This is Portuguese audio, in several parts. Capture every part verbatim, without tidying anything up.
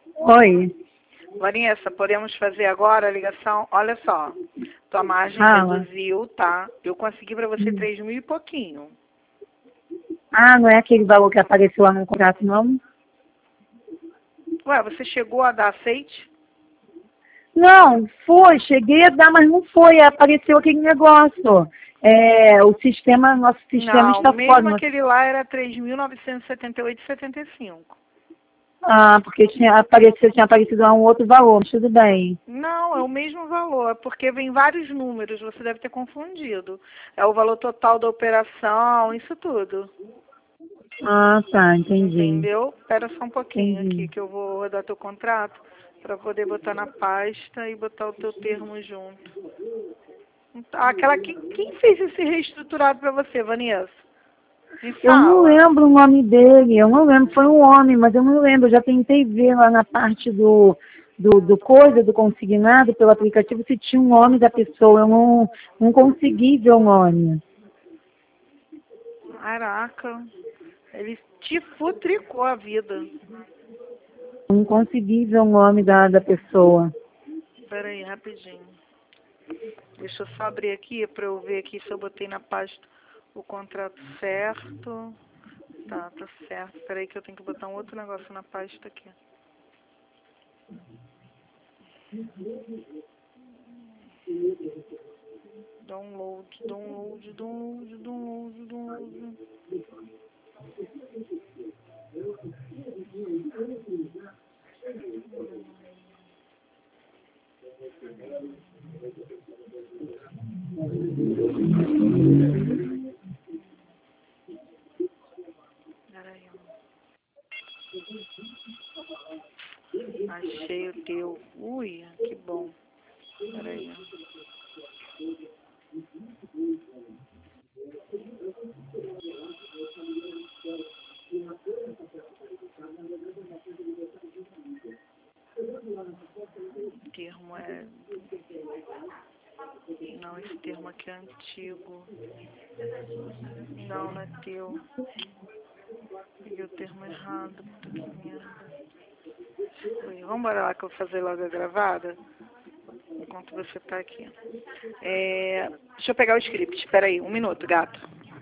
Oi. Vanessa, podemos fazer agora a ligação? Olha só, tua margem Fala. reduziu, tá? Eu consegui para você Hum. três mil e pouquinho. Ah, não é aquele valor que apareceu lá no contrato, não? Ué, você chegou a dar aceite? Não, foi, cheguei a dar, mas não foi, apareceu aquele negócio. É, o sistema, nosso sistema Não, está fora. mesmo Nosso... aquele lá era três mil novecentos e setenta e oito vírgula setenta e cinco. Ah, porque tinha aparecido, tinha aparecido lá um outro valor, mas tudo bem. Não, é o mesmo valor, porque vem vários números, você deve ter confundido. É o valor total da operação, isso tudo. Ah, tá, entendi. Entendeu? Espera só um pouquinho Entendi. aqui que eu vou rodar teu contrato para poder botar na pasta e botar o teu termo junto. Tá, aquela que, quem fez esse reestruturado para você, Vanessa? Me Eu não fala. lembro o nome dele, eu não lembro, foi um homem, mas eu não lembro, eu já tentei ver lá na parte do, do, do coisa, do consignado pelo aplicativo, se tinha um nome da pessoa, eu não, não consegui ver o nome. Caraca, ele te futricou a vida. Não consegui ver o nome da, da pessoa. Espera aí, rapidinho. Deixa eu só abrir aqui para eu ver aqui se eu botei na pasta o contrato certo. Tá, tá certo. Espera aí que eu tenho que botar um outro negócio na pasta aqui. Download, download, download, download, download. Peraí. Achei o teu. Ui, que bom. Peraí. O termo é... Não, esse termo aqui é antigo. Não, não é teu. Peguei o termo errado. Puta que merda. Oi, vamos embora lá que eu vou fazer logo a gravada. Enquanto você tá aqui. É, deixa eu pegar o script. Espera aí, um minuto, gato.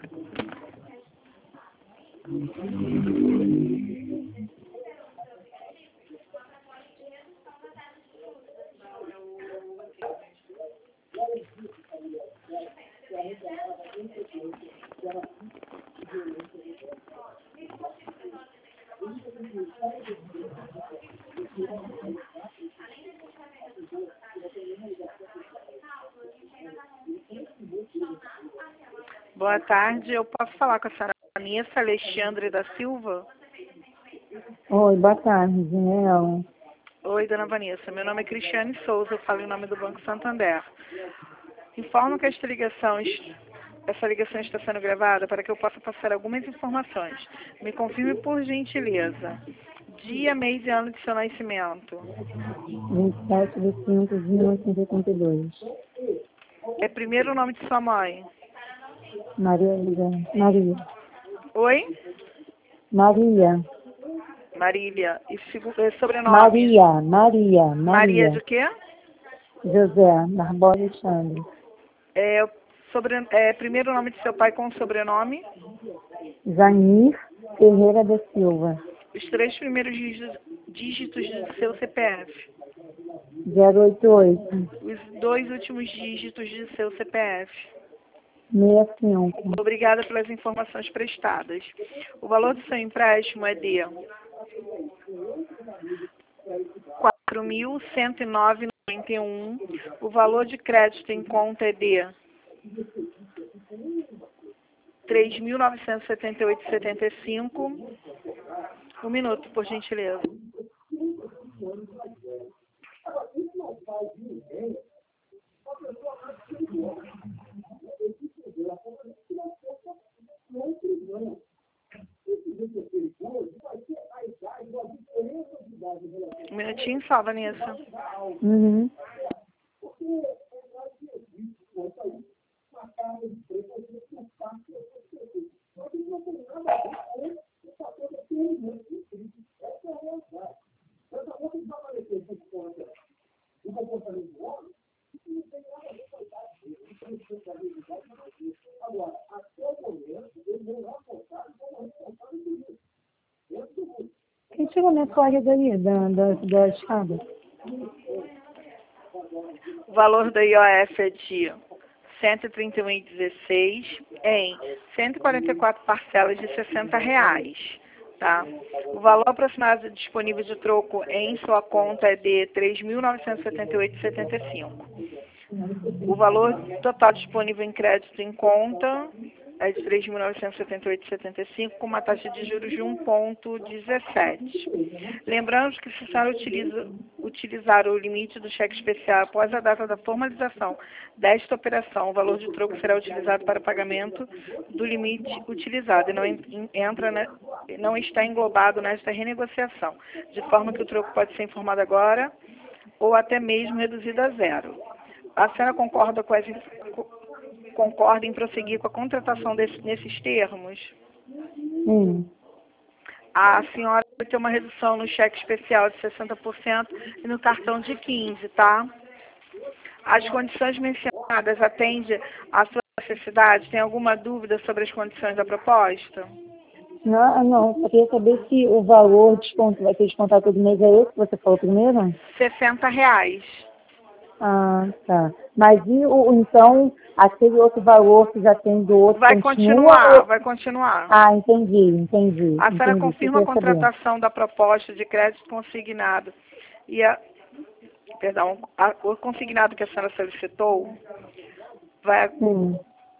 Boa tarde, eu posso falar com a senhora Vanessa Alexandre da Silva? Oi, boa tarde, né? Oi, dona Vanessa, meu nome é Cristiane Souza, eu falo em nome do Banco Santander. Informo que esta ligação, essa ligação está sendo gravada para que eu possa passar algumas informações. Me confirme por gentileza. Dia, mês e ano de seu nascimento. vinte e sete de cinco de mil novecentos e oitenta e dois. É primeiro o nome de sua mãe. Maria Lívia. Maria. Oi? Maria. Marília. E segu- eh, sobrenome? Maria. Maria. Maria Maria. de quê? José Barbosa Alexandre. É, sobre, é, primeiro nome de seu pai com sobrenome. Zanir Ferreira da Silva. Os três primeiros dígitos, dígitos do seu C P F. zero oito oito Os dois últimos dígitos de seu C P F. seis cinco. Obrigada pelas informações prestadas. O valor do seu empréstimo é de quatro mil cento e nove vírgula noventa e um. O valor de crédito em conta é de três mil novecentos e setenta e oito vírgula setenta e cinco. Um minuto, por gentileza. Um minutinho só, Vanessa. Uhum. tira minha colega daí, da, da, da escada. O valor da I O F é de cento e trinta e um vírgula dezesseis em cento e quarenta e quatro parcelas de sessenta reais. Tá? O valor aproximado disponível de troco em sua conta é de três mil novecentos e setenta e oito vírgula setenta e cinco. O valor total disponível em crédito em conta é de três mil novecentos e setenta e oito vírgula setenta e cinco, com uma taxa de juros de um vírgula dezessete. Lembrando que se a senhora utiliza, utilizar o limite do cheque especial após a data da formalização desta operação, o valor de troco será utilizado para pagamento do limite utilizado e não, entra, né, não está englobado nesta renegociação, de forma que o troco pode ser informado agora ou até mesmo reduzido a zero. A senhora concorda com as concorda em prosseguir com a contratação desse, nesses termos? Sim. A senhora vai ter uma redução no cheque especial de sessenta por cento e no cartão de quinze por cento, tá? As condições mencionadas atendem à sua necessidade? Tem alguma dúvida sobre as condições da proposta? Não, não, só queria saber se o valor desconto, vai ser descontado todo mês, é esse que você falou primeiro? sessenta reais. Ah, tá. Mas e o, então, aquele outro valor que já tem do outro Vai continua? continuar, Ou... vai continuar. Ah, entendi, entendi. A senhora entendi, confirma a queria saber. contratação da proposta de crédito consignado e a, perdão, a, o consignado que a senhora solicitou vai... Sim.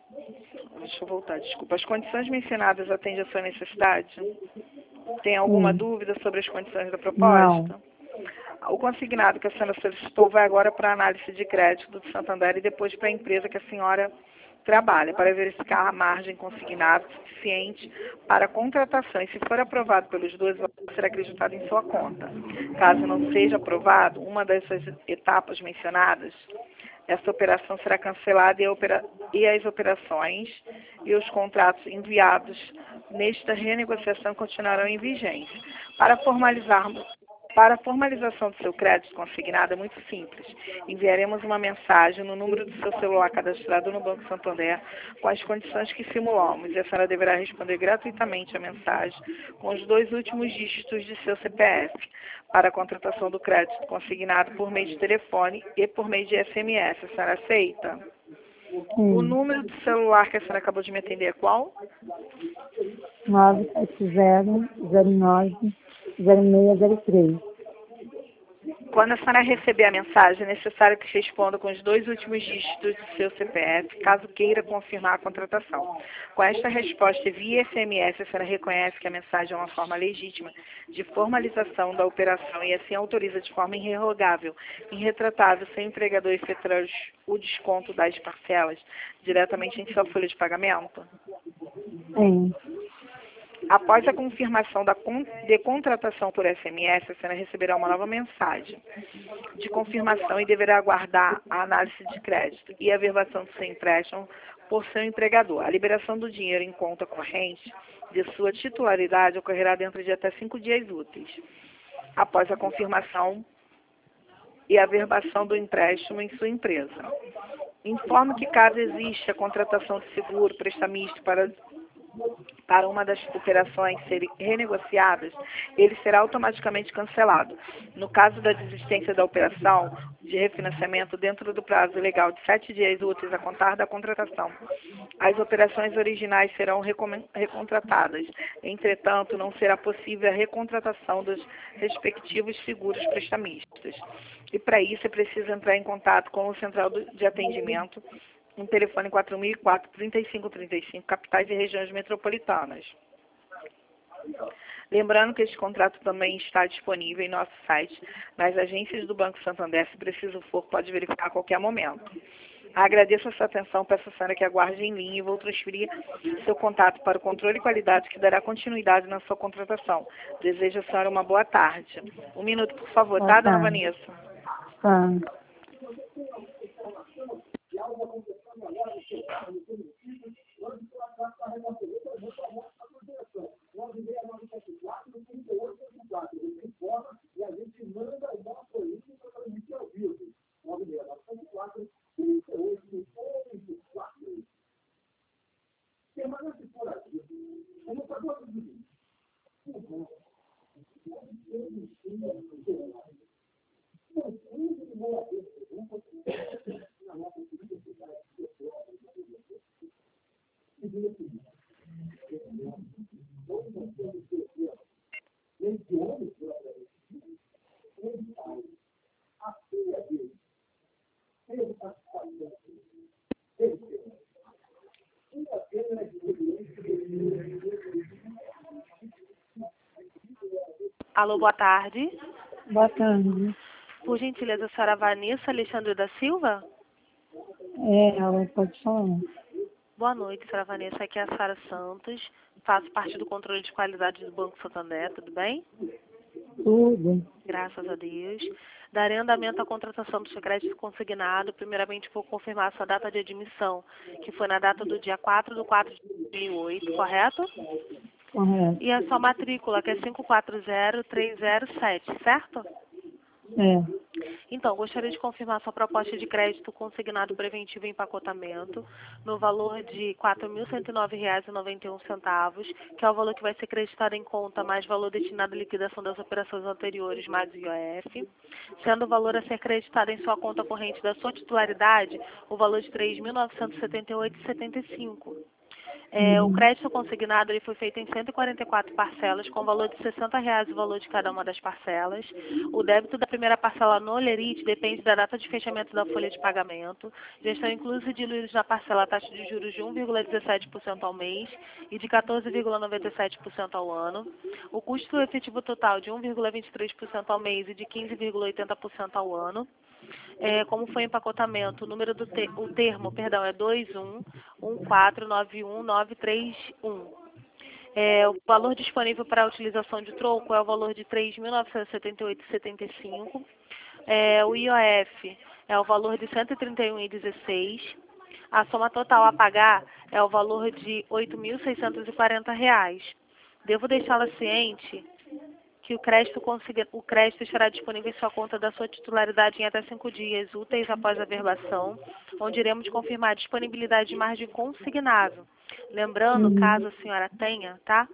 Deixa eu voltar, desculpa. As condições mencionadas atendem à sua necessidade? Tem alguma Sim. dúvida sobre as condições da proposta? Não. O consignado que a senhora solicitou vai agora para a análise de crédito do Santander e depois para a empresa que a senhora trabalha, para verificar a margem consignada suficiente para a contratação. E se for aprovado pelos dois, vai ser acreditado em sua conta. Caso não seja aprovado, uma dessas etapas mencionadas, essa operação será cancelada e, a opera... e as operações e os contratos enviados nesta renegociação continuarão em vigência. Para formalizarmos Para a formalização do seu crédito consignado é muito simples. Enviaremos uma mensagem no número do seu celular cadastrado no Banco Santander com as condições que simulamos e a senhora deverá responder gratuitamente a mensagem com os dois últimos dígitos de seu C P F para a contratação do crédito consignado por meio de telefone e por meio de S M S. A senhora aceita? Sim. O número do celular que a senhora acabou de me atender é qual? nove sete zero, zero nove, zero seis zero três. Quando a senhora receber a mensagem, é necessário que responda com os dois últimos dígitos do seu C P F, caso queira confirmar a contratação. Com esta resposta via S M S, a senhora reconhece que a mensagem é uma forma legítima de formalização da operação e assim autoriza de forma irrevogável, irretratável, sem o empregador efetuar o desconto das parcelas diretamente em sua folha de pagamento? Sim. Após a confirmação da con de contratação por S M S, a senhora receberá uma nova mensagem de confirmação e deverá aguardar a análise de crédito e a averbação do seu empréstimo por seu empregador. A liberação do dinheiro em conta corrente de sua titularidade ocorrerá dentro de até cinco dias úteis, após a confirmação e a averbação do empréstimo em sua empresa. Informe que caso exista a contratação de seguro prestamista para para uma das operações serem renegociadas, ele será automaticamente cancelado. No caso da desistência da operação de refinanciamento dentro do prazo legal de sete dias úteis a contar da contratação, as operações originais serão recontratadas. Entretanto, não será possível a recontratação dos respectivos seguros prestamistas. E para isso é preciso entrar em contato com o Central de Atendimento um telefone quatro mil e quatro, trinta e cinco trinta e cinco, capitais e regiões metropolitanas. Lembrando que este contrato também está disponível em nosso site, nas agências do Banco Santander, se preciso for, pode verificar a qualquer momento. Agradeço a sua atenção, peço a senhora que aguarde em linha e vou transferir seu contato para o controle de qualidade que dará continuidade na sua contratação. Desejo a senhora uma boa tarde. Um minuto, por favor, tá, dona Vanessa? Tá. Alô, boa tarde. Boa tarde. Por gentileza, a senhora Vanessa Alexandre da Silva? É, ela pode falar. Boa noite, senhora Vanessa. Aqui é a Sara Santos. Faço parte do controle de qualidade do Banco Santander, tudo bem? Tudo. Graças a Deus. Darei andamento à contratação do seu crédito consignado. Primeiramente, vou confirmar a sua data de admissão, que foi na data do dia quatro de quatro de dois mil e oito, correto? Correto. E a sua matrícula, que é cinco quatro zero três zero sete, certo? É. Então, gostaria de confirmar sua proposta de crédito consignado preventivo em empacotamento no valor de quatro mil cento e nove reais e noventa e um centavos, que é o valor que vai ser creditado em conta mais valor destinado à liquidação das operações anteriores mais I O F, sendo o valor a ser creditado em sua conta corrente da sua titularidade o valor de três mil novecentos e setenta e oito reais e setenta e cinco centavos. É, o Uhum. crédito consignado ele foi feito em cento e quarenta e quatro parcelas, com valor de sessenta reais o valor de cada uma das parcelas. O débito da primeira parcela no Lerite depende da data de fechamento da folha de pagamento. Já estão inclusos e diluídos na parcela a taxa de juros de um vírgula dezessete por cento ao mês e de quatorze vírgula noventa e sete por cento ao ano. O custo efetivo total de um vírgula vinte e três por cento ao mês e de quinze vírgula oitenta por cento ao ano. É, como foi empacotamento, o número do te o termo, perdão, é dois um um quatro nove um nove três um. É, o valor disponível para a utilização de troco é o valor de três mil novecentos e setenta e oito reais e setenta e cinco centavos. É, o I O F é o valor de cento e trinta e um reais e dezesseis centavos. A soma total a pagar é o valor de oito mil seiscentos e quarenta reais. Devo deixá-la ciente que o crédito, consiga, o crédito estará disponível em sua conta da sua titularidade em até cinco dias úteis após a verbação, onde iremos confirmar a disponibilidade de margem consignável. Lembrando, Uhum. caso a senhora tenha, tá?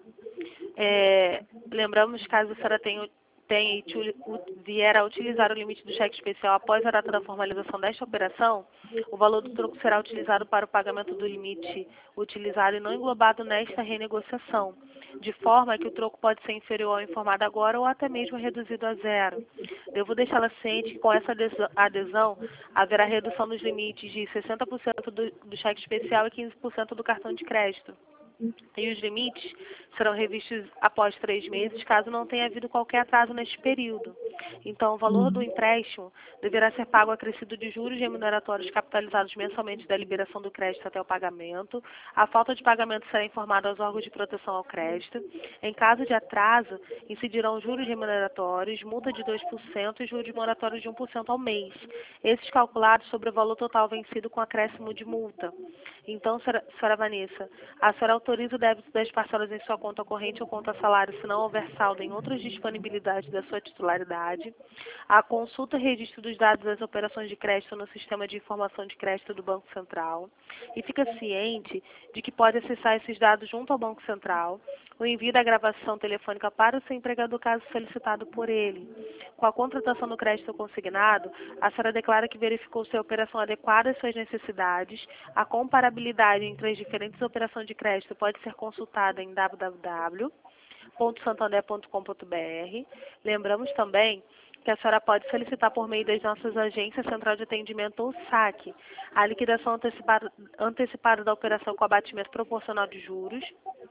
É, lembramos, caso a senhora tenha, tenha e tu- u- vier a utilizar o limite do cheque especial após a data da formalização desta operação, o valor do troco será utilizado para o pagamento do limite utilizado e não englobado nesta renegociação, de forma que o troco pode ser inferior ao informado agora ou até mesmo reduzido a zero. Devo deixá-la ciente que com essa adesão, adesão haverá redução dos limites de sessenta por cento do, do cheque especial e quinze por cento do cartão de crédito. E os limites serão revistos após três meses, caso não tenha havido qualquer atraso neste período. Então, o valor do empréstimo deverá ser pago acrescido de juros remuneratórios capitalizados mensalmente da liberação do crédito até o pagamento. A falta de pagamento será informada aos órgãos de proteção ao crédito. Em caso de atraso, incidirão juros remuneratórios, multa de dois por cento e juros moratórios de um por cento ao mês. Esses calculados sobre o valor total vencido com acréscimo de multa. Então, senhora, senhora Vanessa, a senhora autoriza o débito das parcelas em sua conta corrente ou conta salário, se não houver saldo em outras disponibilidades da sua titularidade. A consulta e registro dos dados das operações de crédito no Sistema de Informação de Crédito do Banco Central. E fica ciente de que pode acessar esses dados junto ao Banco Central. O envio da gravação telefônica para o seu empregador, caso solicitado por ele. Com a contratação do crédito consignado, a senhora declara que verificou se a operação adequada às suas necessidades. A comparabilidade entre as diferentes operações de crédito pode ser consultada em w w w ponto santander ponto com ponto b r. Lembramos também que a senhora pode solicitar por meio das nossas agências Central de Atendimento ou SAC a liquidação antecipada, antecipada da operação com abatimento proporcional de juros.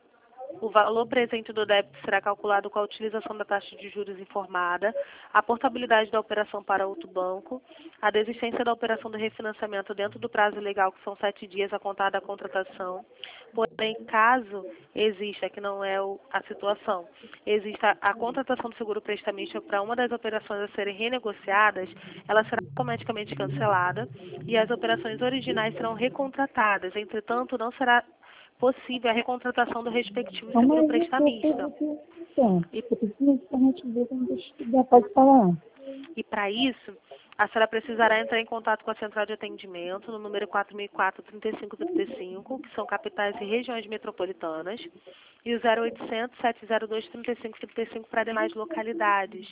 O valor presente do débito será calculado com a utilização da taxa de juros informada, a portabilidade da operação para outro banco, a desistência da operação do refinanciamento dentro do prazo legal, que são sete dias a contar da contratação. Porém, caso exista, que não é o, a situação, exista a contratação do seguro prestamista para uma das operações a serem renegociadas, ela será automaticamente cancelada e as operações originais serão recontratadas. Entretanto, não será possível a recontratação do respectivo Calma seguro aí, prestamista. eu E, preciso necessariamente ver como já pode falar. e para isso, a senhora precisará entrar em contato com a central de atendimento no número quatro mil e quatro, trinta e cinco trinta e cinco, que são capitais e regiões metropolitanas, e o zero oitocentos, sete zero dois, trinta e cinco trinta e cinco para demais localidades.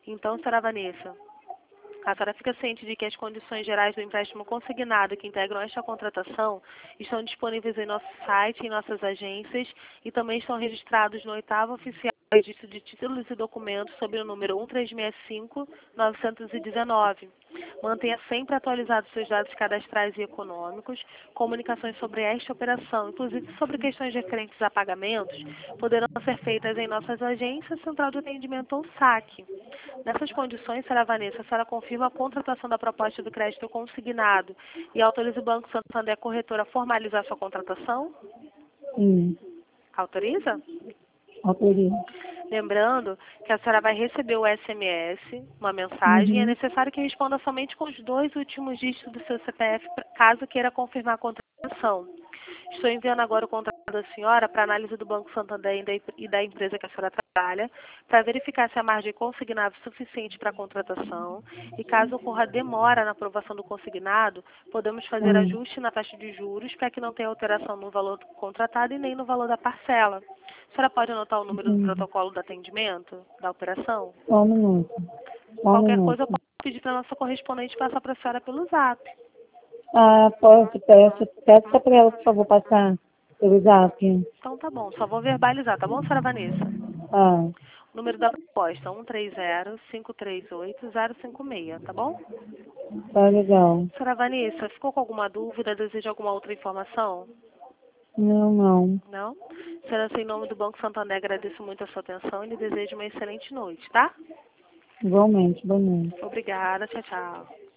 Então, senhora Vanessa, a senhora fica ciente de que as condições gerais do empréstimo consignado que integram esta contratação estão disponíveis em nosso site, em nossas agências e também estão registrados no oitavo oficial registro de títulos e documentos sob o número um três seis cinco nove um nove. Mantenha sempre atualizados seus dados cadastrais e econômicos. Comunicações sobre esta operação, inclusive sobre questões referentes a pagamentos, poderão ser feitas em nossas agências, Central de Atendimento ou saque. Nessas condições, senhora Vanessa, a senhora confirma a contratação da proposta do crédito consignado e autoriza o Banco Santander Corretora a formalizar sua contratação? Sim, Autoriza? autorizo. Lembrando que a senhora vai receber o S M S, uma mensagem, e é Uhum. necessário que responda somente com os dois últimos dígitos do seu C P F, pra- caso queira confirmar a contratação. Estou enviando agora o contrato da senhora para análise do Banco Santander e da, e da empresa que a senhora trabalha, para verificar se a margem consignada é suficiente para a contratação, e caso ocorra demora na aprovação do consignado, podemos fazer Hum. ajuste na taxa de juros para que não tenha alteração no valor contratado e nem no valor da parcela. A senhora pode anotar o número do Entendi. protocolo do atendimento, da operação? Só um minuto. Só um Qualquer minuto. coisa eu posso pedir para a nossa correspondente passar para a senhora pelo zap. Ah, posso, peço, peço para ela, por favor, passar pelo zap. Então tá bom, só vou verbalizar, tá bom, senhora Vanessa? Ah, O número da proposta, um três zero, cinco três oito, zero cinco seis, tá bom? tá legal. Senhora Vanessa, ficou com alguma dúvida? Deseja alguma outra informação? Não, não. Não? Senhora, em nome do Banco Santander, agradeço muito a sua atenção e lhe desejo uma excelente noite, tá? Igualmente, boa noite. Obrigada, tchau, tchau.